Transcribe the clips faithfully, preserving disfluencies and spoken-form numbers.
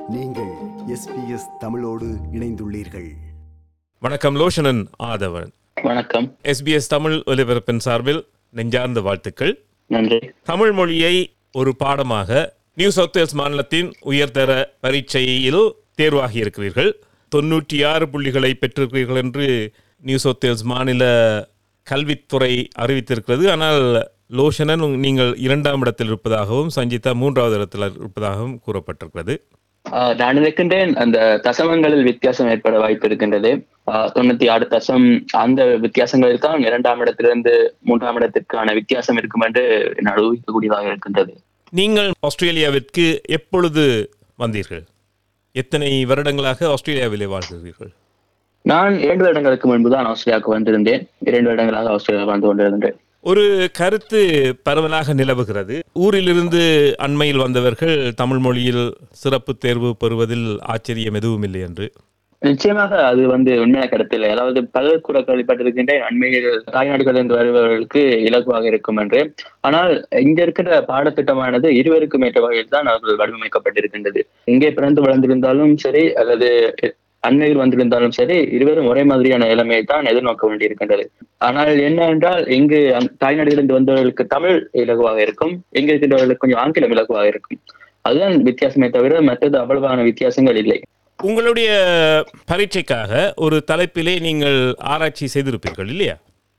நீங்கள் எஸ்பிஎஸ் தமிழோடு இணைந்துள்ளீர்கள். வணக்கம். லோஷனன் ஆதவன். வணக்கம். எஸ்பிஎஸ் தமிழ் ஒலிபரப்பின் சார்பில் நெஞ்சார்ந்த வாழ்த்துக்கள். நன்றி. தமிழ் மொழியை ஒரு பாடமாக நியூ சவுத் வேல்ஸ் மாநிலத்தின் உயர்தர பரீட்சையில் தேர்வாகி இருக்கிறீர்கள். தொன்னூற்றி ஆறு புள்ளிகளை பெற்றிருக்கிறீர்கள் என்று நியூ சவுத் வேல்ஸ் மாநில கல்வித்துறை அறிவித்திருக்கிறது. ஆனால் லோஷனன் நீங்கள் இரண்டாம் இடத்தில் இருப்பதாகவும் சஞ்சிதா மூன்றாவது இடத்தில் இருப்பதாகவும் கூறப்பட்டிருக்கிறது. நான் நினைக்கின்றேன் அந்த தசமங்களில் வித்தியாசம் ஏற்பட வாய்ப்பு இருக்கின்றது. தொண்ணூத்தி ஆறு தசம் அந்த வித்தியாசங்களில் தான் இரண்டாம் இடத்திலிருந்து மூன்றாம் இடத்திற்கான வித்தியாசம் இருக்கும் என்று என்னால் ஊகிக்கக்கூடியதாக இருக்கின்றது. நீங்கள் ஆஸ்திரேலியாவிற்கு எப்பொழுது வந்தீர்கள்? எத்தனை வருடங்களாக ஆஸ்திரேலியாவிலே வாழ்கிறீர்கள்? நான் இரண்டு வருடங்களுக்கு முன்புதான் ஆஸ்திரேலியாவுக்கு வந்திருந்தேன். இரண்டு வருடங்களாக ஆஸ்திரேலியா வாழ்ந்து கொண்டிருந்தேன். ஒரு கருத்து பரவலாக நிலவுகிறது. ஊரிலிருந்து அண்மையில் வந்தவர்கள் தமிழ் மொழியில் சிறப்பு தேர்வு பெறுவதில் ஆச்சரியம் எதுவும் இல்லை என்று. நிச்சயமாக அது வந்து உண்மையான கருத்து இல்லை. அதாவது பலர் கூட கேள்விப்பட்டிருக்கின்ற அண்மையில் தாய்நாடுகளிலிருந்து வருபவர்களுக்கு இலகுவாக இருக்கும் என்று. ஆனால் இங்க இருக்கிற பாடத்திட்டமானது இருவருக்கும் ஏற்ற வகையில் தான் அவர்கள் வடிவமைக்கப்பட்டிருக்கின்றது. இங்கே பிறந்து வளர்ந்திருந்தாலும் சரி அல்லது அண்மையில் வந்திருந்தாலும் சரி, இருவரும் ஒரே மாதிரியான நிலைமையை தான் எதிர்நோக்க வேண்டியிருக்கின்றது. ஆனால் என்ன என்றால், இங்கு தாய்நாடுகளிலிருந்து வந்தவர்களுக்கு தமிழ் இலகுவாக இருக்கும், இங்க இருக்கின்றவர்களுக்கு கொஞ்சம் ஆங்கிலம் இலகுவாக இருக்கும். அதுதான் வித்தியாசமே தவிர மற்றது அவ்வளவான வித்தியாசங்கள் இல்லை. உங்களுடைய பரீட்சைக்காக ஒரு தலைப்பிலே நீங்கள் ஆராய்ச்சி செய்திருப்பீர்கள் இல்லையா?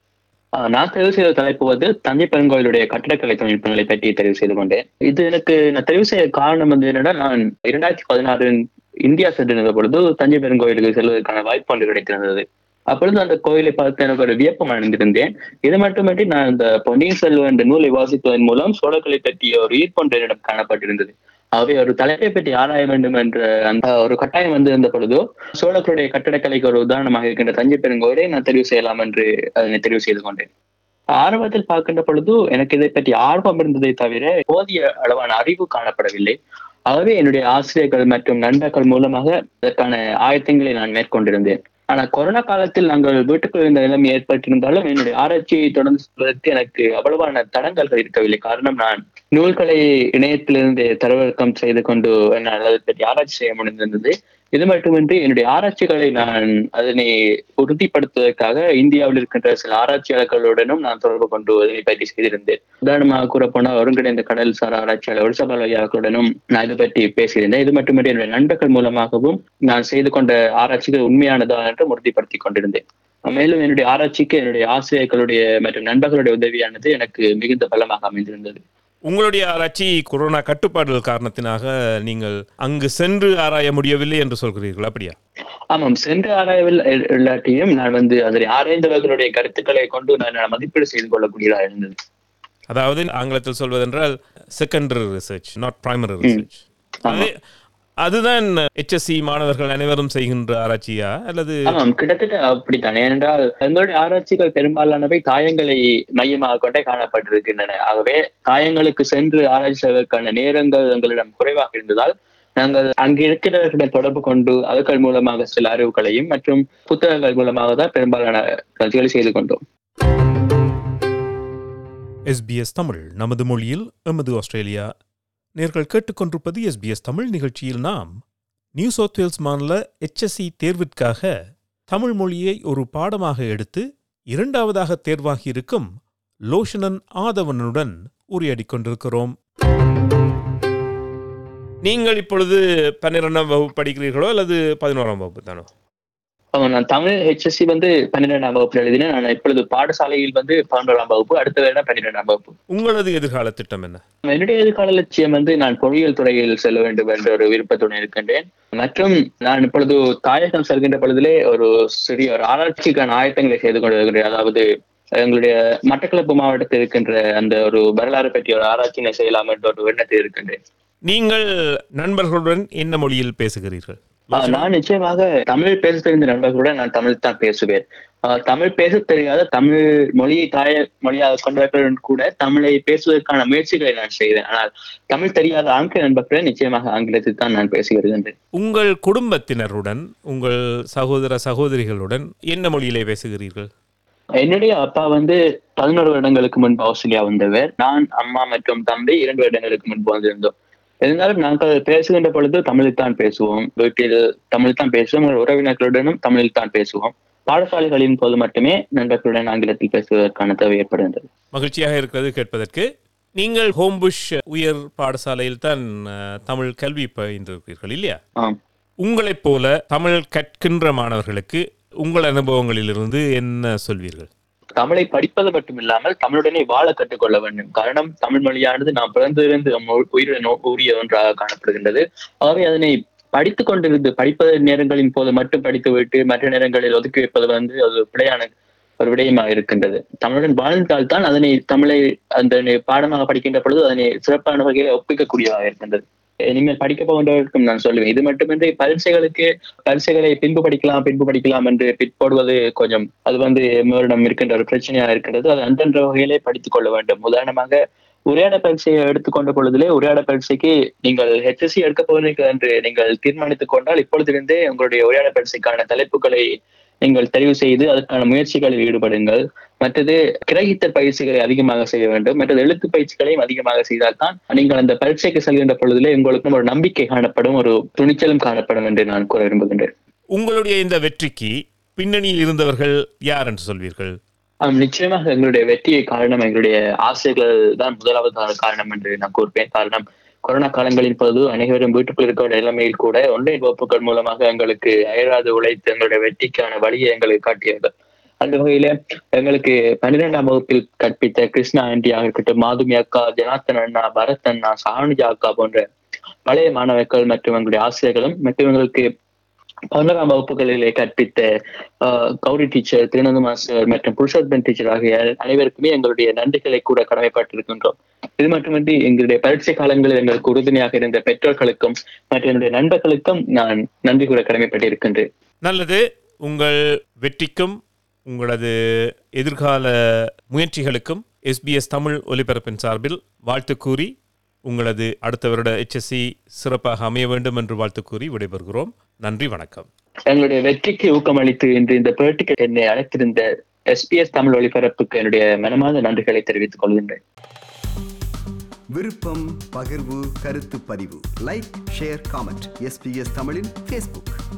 நான் தெரிவு செய்த தலைப்பு வந்து தஞ்சை பெருங்கோயிலுடைய கட்டடக்கலை தொழில்நுட்பங்களை பற்றி தெரிவு செய்து கொண்டேன். இது எனக்கு நான் தெரிவு செய்ய காரணம் வந்து என்னன்னா, நான் இரண்டாயிரத்தி பதினாறு இந்தியா சென்றிருந்த பொழுது தஞ்சை பெருங்கோயிலுக்கு செல்வதற்கான வாய்ப்பு ஒன்று கிடைத்திருந்தது. அப்பொழுது அந்த கோயிலை பார்த்து எனக்கு ஒரு வியப்பம் அடைந்திருந்தேன். இது மட்டுமின்றி நான் இந்த பொன்னியின் செல்வன் என்ற நூலை வாசிப்பதன் மூலம் சோழர்களை பற்றிய ஒரு ஈர்ப்பொன்று என்னிடம் காணப்பட்டிருந்தது. ஆகவே ஒரு தலைப்பை பற்றி ஆராய வேண்டும் என்ற அந்த ஒரு கட்டாயம் வந்து இருந்த பொழுதோ, சோழர்களுடைய கட்டடக்கலைக்கு ஒரு உதாரணமாக இருக்கின்ற தஞ்சை பெருங்கோயிலை நான் தெரிவு செய்யலாம் என்று அதனை தெரிவு செய்து கொண்டேன். ஆரம்பத்தில் பார்க்கின்ற பொழுது எனக்கு இதை பற்றி ஆர்வம் இருந்ததை தவிர போதிய அளவான அறிவு காணப்படவில்லை. ஆகவே என்னுடைய ஆசிரியர்கள் மற்றும் நண்பர்கள் மூலமாக இதற்கான ஆயத்தங்களை நான் மேற்கொண்டிருந்தேன். ஆனா கொரோனா காலத்தில் நாங்கள் வீட்டுக்குள் இருந்த நிலைமை ஏற்பட்டிருந்தாலும் என்னுடைய ஆராய்ச்சியை தொடர்ந்து செல்வதற்கு எனக்கு அவ்வளவான தடங்கல்கள் இருக்கவில்லை. காரணம், நான் நூல்களை இணையத்திலிருந்து தரவிறக்கம் செய்து கொண்டு என்னால் அதை பற்றி ஆராய்ச்சி செய்ய முடிந்திருந்தது. இது மட்டுமின்றி என்னுடைய ஆராய்ச்சிகளை நான் அதனை உறுதிப்படுத்துவதற்காக இந்தியாவில் இருக்கின்ற சில ஆராய்ச்சியாளர்களுடனும் நான் தொடர்பு கொண்டு அதனை பற்றி செய்திருந்தேன். உதாரணமாக கூறப்போனால் ஒருங்கிணைந்த கடல்சார் ஆராய்ச்சியாளர் ஒரிசபால் ஐயாக்களுடனும் நான் இதை பற்றி பேசியிருந்தேன். இது மட்டுமின்றி என்னுடைய நண்பர்கள் மூலமாகவும் நான் செய்து கொண்ட ஆராய்ச்சிகள் உண்மையானதா என்று உறுதிப்படுத்திக் கொண்டிருந்தேன். மேலும் என்னுடைய ஆராய்ச்சிக்கு என்னுடைய ஆசிரியர்களுடைய மற்றும் நண்பர்களுடைய உதவியானது எனக்கு மிகுந்த பலமாக அமைந்திருந்தது. உங்களுடைய ஆராய்ச்சி கொரோனா கட்டுப்பாடுகள் காரணத்தினாக நீங்கள் அங்கு சென்று ஆராய முடியவில்லை என்று சொல்கிறீர்கள், அப்படியா? ஆமாம், சென்று ஆராயவில் இல்லாட்டியும் நான் வந்து அதனை ஆராய்ந்தவர்களுடைய கருத்துக்களை கொண்டு நான் மதிப்பீடு செய்து கொள்ளக்கூடியதாக இருந்தது. அதாவது ஆங்கிலத்தில் சொல்வதென்றால் secondary research, not primary research. அதுதான் எச்எஸ்சி மாணவர்கள் அனைவரும் செய்கின்ற ஆராய்ச்சியா அல்லது? ஆமாம், கிட்டத்தட்ட அப்படித்தான். ஏனென்றால் எங்களுடைய ஆராய்ச்சிகள் பெரும்பாலானவை காயங்களை மையமாக கொண்டே காணப்பட்டிருக்கின்றன. ஆகவே காயங்களுக்கு சென்று ஆராய்ச்சி செய்வதற்கான நேரங்கள் எங்களிடம் குறைவாக இருந்ததால் நாங்கள் அங்கு இருக்கிறவர்களிடம் தொடர்பு கொண்டு அவர்கள் மூலமாக சில அறிவுகளையும் மற்றும் புத்தகங்கள் மூலமாக தான் பெரும்பாலான கருத்துக்களை செய்து கொண்டோம். எஸ்பிஎஸ் தமிழ், நமது மொழியில் எமது ஆஸ்திரேலியா. நேர்கள் கேட்டுக்கொண்டிருப்பது எஸ்பிஎஸ் தமிழ். நிகழ்ச்சியில் நாம் நியூ சவுத் வேல்ஸ் மாநில எச்எஸ்சி தேர்விற்காக தமிழ் மொழியை ஒரு பாடமாக எடுத்து இரண்டாவதாக தேர்வாகி இருக்கும் லோஷனன் ஆதவனுடன் உரையாடிக் கொண்டிருக்கிறோம். நீங்கள் இப்பொழுது பன்னிரெண்டாம் வகுப்பு படிக்கிறீர்களோ அல்லது பதினோராம் வகுப்பு தானோ? நான் தமிழ் ஹெச்எஸ்சி வந்து பன்னிரெண்டாம் வகுப்பு எழுதினேன். நான் இப்பொழுது பாடசாலையில் வந்து பதினோராம் வகுப்பு, அடுத்த வருடம் பன்னிரெண்டாம் வகுப்பு. உங்களது எதிர்கால திட்டம் என்ன? என்னுடைய எதிர்கால லட்சியம் வந்து நான் பொறியியல் துறையில் செல்ல வேண்டும் என்ற ஒரு விருப்பத்துடன் இருக்கின்றேன். மற்றும் நான் இப்பொழுது தாயகம் செல்கின்ற பொழுதிலே ஒரு சிறிய ஒரு ஆராய்ச்சிக்கான ஆயத்தங்களை செய்து கொண்டு வருகின்றேன். அதாவது எங்களுடைய மட்டக்களப்பு மாவட்டத்தில் இருக்கின்ற அந்த ஒரு வரலாறு பற்றி ஒரு ஆராய்ச்சியை செய்யலாம் என்ற ஒரு எண்ணத்தில் இருக்கின்றேன். நீங்கள் நண்பர்களுடன் என்ன மொழியில் பேசுகிறீர்கள்? நான் நிச்சயமாக தமிழ் பேச தெரிந்த நண்பர்களுடன் நான் தமிழ் தான் பேசுவேன். தமிழ் பேச தெரியாத தமிழ் மொழியை தாய மொழியாக கொண்டவர்களுடன் கூட தமிழை பேசுவதற்கான முயற்சிகளை நான் செய்தேன். ஆனால் தமிழ் தெரியாத ஆங்கில நண்பர்களுடன் நிச்சயமாக ஆங்கிலத்தில் தான் நான் பேசி வருகின்றேன். உங்கள் குடும்பத்தினருடன், உங்கள் சகோதர சகோதரிகளுடன் என்ன மொழியிலே பேசுகிறீர்கள்? என்னுடைய அப்பா வந்து பதினோரு வருடங்களுக்கு முன்பு ஆஸ்திரேலியா வந்தவர். நான், அம்மா மற்றும் தம்பி இரண்டு வருடங்களுக்கு முன்பு வந்திருந்தோம். இருந்தாலும் நாங்கள் பேசுகின்ற பொழுது தமிழில் தான் பேசுவோம். வீட்டில் தமிழ் தான் பேசுவோம். எங்கள் உறவினர்களுடனும் தமிழில் தான் பேசுவோம். பாடசாலைகளின் போது மட்டுமே நண்பர்களுடன் ஆங்கிலத்தில் பேசுவதற்கான தேவை ஏற்படுகின்றது. மகிழ்ச்சியாக இருக்கிறது கேட்பதற்கு. நீங்கள் ஹோம்புஷ் உயர் பாடசாலையில் தான் தமிழ் கல்வி பயின்றிருக்கிறீர்கள் இல்லையா? உங்களைப் போல தமிழ் கற்கின்ற மாணவர்களுக்கு உங்கள் அனுபவங்களிலிருந்து என்ன சொல்வீர்கள்? தமிழை படிப்பது மட்டும் இல்லாமல் தமிழுடனே வாழ கற்றுக்கொள்ள வேண்டும். காரணம், தமிழ் மொழியானது நாம் பிறந்திருந்து உயிருடன் ஊறிய ஒன்றாக காணப்படுகின்றது. ஆகவே அதனை படித்துக் கொண்டிருந்து படிப்பது நேரங்களின் போது மட்டும் படித்து விட்டு மற்ற நேரங்களில் ஒதுக்கி வைப்பது வந்து அது பிழையான ஒரு விடயமாக இருக்கின்றது. தமிழுடன் வாழ்ந்தால் தான் அதனை தமிழை அந்த பாடமாக படிக்கின்ற பொழுது அதனை சிறப்பான வகையில ஒப்பிக்கக்கூடியதாக இருக்கின்றது. இனிமேல் படிக்க போகின்றவர்களுக்கும் நான் சொல்லுவேன், இது மட்டுமின்றி பரீட்சைகளுக்கு பரீட்சைகளை பின்பு படிக்கலாம் பின்பு படிக்கலாம் என்று பிற்போடுவது கொஞ்சம் அது வந்து மேலிடம் இருக்கின்ற ஒரு பிரச்சனையாக இருக்கின்றது. அது அந்தந்த வகையிலே படித்துக் கொள்ள வேண்டும். உதாரணமாக உரையாட பரீட்சையை எடுத்துக்கொண்ட பொழுதிலே உரையாட பரீட்சைக்கு நீங்கள் ஹெச்எஸ்சி எடுக்க போகிறீர்கள் என்று நீங்கள் தீர்மானித்துக் கொண்டால் இப்பொழுதிருந்தே உங்களுடைய உரையாட பரீட்சைக்கான தலைப்புகளை நீங்கள் தெரிவு செய்து அதற்கான முயற்சிகளில் ஈடுபடுங்கள். மற்றது கிரகித்தல் பயிற்சிகளை அதிகமாக செய்ய வேண்டும். மற்றது எழுத்து பயிற்சிகளையும் அதிகமாக செய்தால்தான் நீங்கள் அந்த பரீட்சைக்கு செல்கின்ற பொழுதிலே உங்களுக்கும் ஒரு நம்பிக்கை காணப்படும், ஒரு துணிச்சலும் காணப்படும் என்று நான் கூற விரும்புகின்றேன். உங்களுடைய இந்த வெற்றிக்கு பின்னணியில் இருந்தவர்கள் யார் என்று சொல்வீர்கள்? நிச்சயமாக எங்களுடைய வெற்றியை காரணம் எங்களுடைய ஆசிரியர்கள் தான் முதலாவது காரணம் என்று நான் கூறுவேன். காரணம், கொரோனா காலங்களின் போது அனைவரும் வீட்டுக்குள் இருக்க நிலைமையில் கூட ஆன்லைன் வகுப்புகள் மூலமாக எங்களுக்கு அயராது உழைத்து எங்களுடைய வெற்றிக்கான வழியை எங்களுக்கு காட்டியது. அந்த வகையில எங்களுக்கு பன்னிரெண்டாம் வகுப்பில் கற்பித்த கிருஷ்ணா ஆண்டியாக இருக்கட்டும், மாதுமி அக்கா, ஜனார்த்தன் அண்ணா, பரத் அண்ணா, சானுஜா அக்கா போன்ற பழைய மாணவர்கள் மற்றும் எங்களுடைய ஆசிரியர்களும் மற்றும் எங்களுக்கு பதினோராம் வகுப்புகளிலே கற்பித்த கௌரி டீச்சர், திருநந்து மாஸ்டர் மற்றும் புருஷோத்தமன் டீச்சர் ஆகிய அனைவருக்குமே எங்களுடைய நன்றிகளை கூட கடமைப்பட்டிருக்கின்றோம். இது மட்டுமின்றி எங்களுடைய பரீட்சை காலங்களில் எங்களுக்கு உறுதுணையாக இருந்த பெற்றோர்களுக்கும் மற்றும் என்னுடைய நண்பர்களுக்கும் நான் நன்றி கூட கடமைப்பட்டிருக்கின்றேன். நல்லது. உங்கள் வெற்றிக்கும் உங்களது எதிர்கால முயற்சிகளுக்கும் எஸ்பிஎஸ் தமிழ் ஒலிபரப்பின் சார்பில் வாழ்த்து கூறி உங்களது அடுத்த வருட எச்எஸ்சி சிறப்பாக அமைய வேண்டும் என்று வாழ்த்து கூறி விடைபெறுகிறோம். நன்றி, வணக்கம். எங்களுடைய வெற்றிக்கு ஊக்கமளித்து இன்று இந்த பேட்டிக்கு என்னை அழைத்திருந்த எஸ்பிஎஸ் தமிழ் ஒலிபரப்புக்கு என்னுடைய மனமார்ந்த நன்றிகளை தெரிவித்துக் கொள்கின்றேன். விருப்பம், பகிர்வு, கருத்து பதிவு, லைக், ஷேர், காமெண்ட். எஸ்பிஎஸ் தமிழின் ஃபேஸ்புக்.